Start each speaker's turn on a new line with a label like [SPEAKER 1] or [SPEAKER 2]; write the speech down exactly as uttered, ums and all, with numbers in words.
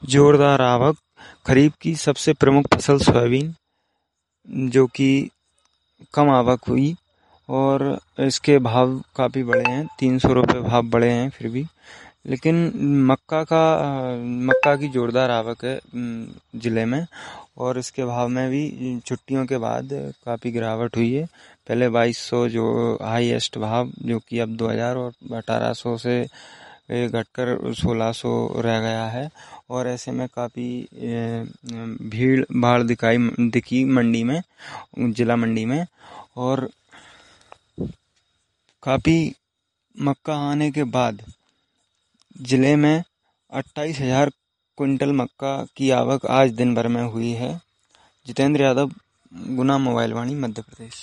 [SPEAKER 1] जोरदार आवक। खरीफ की सबसे प्रमुख फसल सोयाबीन, जो कि कम आवक हुई और इसके भाव काफ़ी बढ़े हैं, तीन सौ रुपये भाव बढ़े हैं फिर भी। लेकिन मक्का का मक्का की जोरदार आवक है ज़िले में, और इसके भाव में भी छुट्टियों के बाद काफ़ी गिरावट हुई है। पहले बाईस सौ जो हाईएस्ट भाव, जो कि अब दो हज़ार और अठारह सौ से घटकर सोलह सौ रह गया है। और ऐसे में काफ़ी भीड़ भाड़ दिखाई दिखी मंडी में, जिला मंडी में। और काफ़ी मक्का आने के बाद ज़िले में अट्ठाईस हज़ार कुंटल मक्का की आवक आज दिन भर में हुई है। जितेंद्र यादव, गुना मोबाइल वाणी, मध्य प्रदेश।